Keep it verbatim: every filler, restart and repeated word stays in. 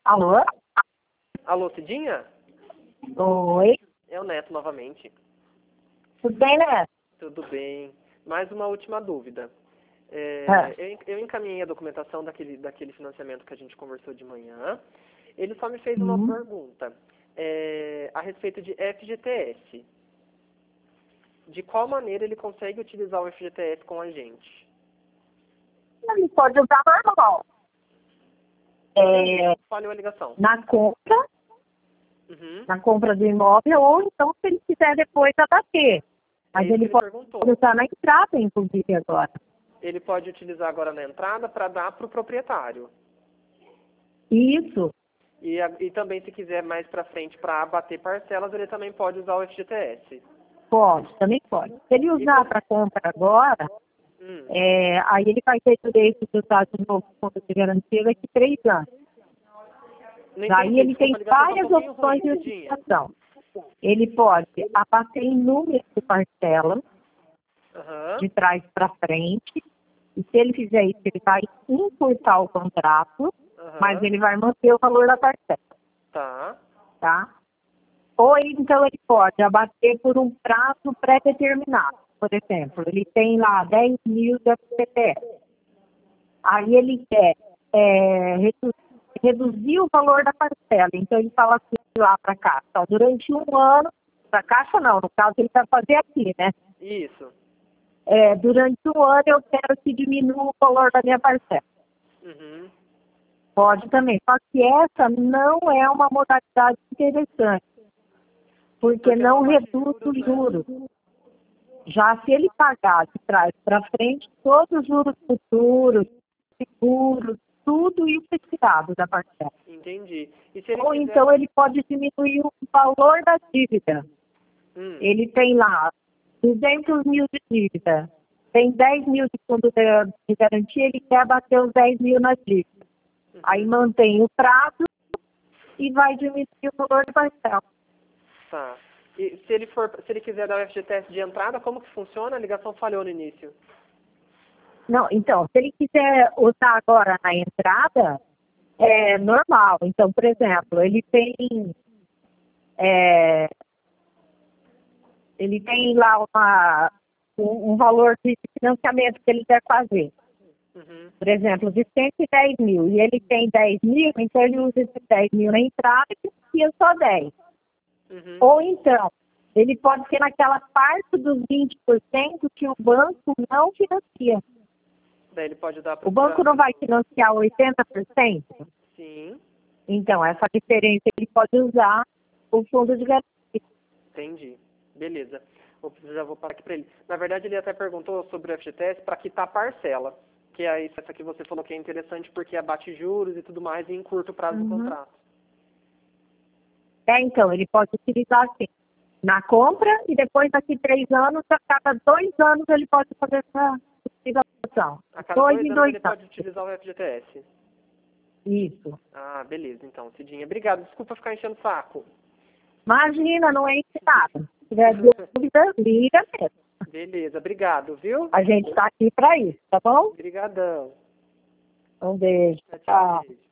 Alô? Alô, Cidinha? Oi? É o Neto novamente. Tudo bem, né? Tudo bem. Mais uma última dúvida. É, Ah. eu, eu encaminhei a documentação daquele, daquele financiamento que a gente conversou de manhã. Ele só me fez uma Hum. pergunta é, a respeito de F G T S. De qual maneira ele consegue utilizar o F G T S com a gente? Ele pode usar normal. É, Falhou a ligação. na compra, Uhum. na compra do imóvel, ou então se ele quiser depois abater. Mas É isso ele que ele pode perguntou. usar na entrada, inclusive, agora. Ele pode utilizar agora na entrada para dar para o proprietário. Isso. E, a- e também, se quiser mais para frente para abater parcelas, ele também pode usar o F G T S. Pode, também pode. Se ele usar como- para compra agora, Hum. é, aí ele vai ter direito de usar de novo conta de garantia daqui a três anos. Não Daí entendi, ele desculpa, tem a ligação tá um várias pouquinho opções ruim, de Cidinha. utilização. Ele pode abater em número de parcelas, Aham. de trás para frente, e se ele fizer isso, ele vai encurtar o contrato, mas Aham. ele vai manter o valor da parcela, Tá. tá? Ou então ele pode abater por um prazo pré-determinado. Por exemplo, ele tem lá dez mil de F G T S. Aí ele quer é, redu- reduzir o valor da parcela. Então ele fala assim lá para a Caixa, ó, durante um ano, para a Caixa não, no caso ele vai fazer aqui, né? Isso. É, durante um ano eu quero que diminua o valor da minha parcela. Uhum. Pode também. Só que essa não é uma modalidade interessante, porque, Porque não não abate reduz juros, os né? juros. Já se ele pagar de trás para frente, todos os juros futuros, seguros, tudo isso é tirado da parcela. Entendi. E se ele Ou quiser... então ele pode diminuir o valor da dívida. Hum. Ele tem lá duzentos mil de dívida, tem dez mil de fundo de, de garantia, ele quer abater os dez mil na dívida. Uhum. Aí mantém o prazo e vai diminuir o valor da parcela. Tá. E se ele for, se ele quiser dar o F G T S de entrada, como que funciona? A ligação falhou no início. Não, então, se ele quiser usar agora na entrada, é normal. Então, por exemplo, ele tem é, ele tem lá uma, um, um valor de financiamento que ele quer fazer. Uhum. Por exemplo, de cento e dez mil, e ele tem dez mil, então ele usa esses dez mil na entrada e financia só dez. Uhum. Ou então, ele pode ser naquela parte dos vinte por cento que o banco não financia. Daí ele pode dar para O banco não vai financiar oitenta por cento? Sim. Então, essa diferença ele pode usar o fundo de garantia. Entendi. Beleza. Vou, já vou parar aqui para ele. Na verdade, ele até perguntou sobre o F G T S para quitar parcela. Que é essa que você falou que é interessante porque abate juros e tudo mais e encurta o prazo Uhum. do contrato. É, então, ele pode utilizar assim, na compra e depois daqui três anos, a cada dois anos ele pode fazer essa utilização. A cada Dois dois em anos dois ele anos. pode utilizar o F G T S. Isso. Ah, beleza, então, Cidinha. Obrigado. Desculpa ficar enchendo o saco. Imagina, não é ensinado. Se tiver dúvida, liga mesmo. Beleza, obrigado, viu? A gente está aqui para isso, tá bom? Obrigadão. Um beijo. Tchau, tchau, Tchau. beijo.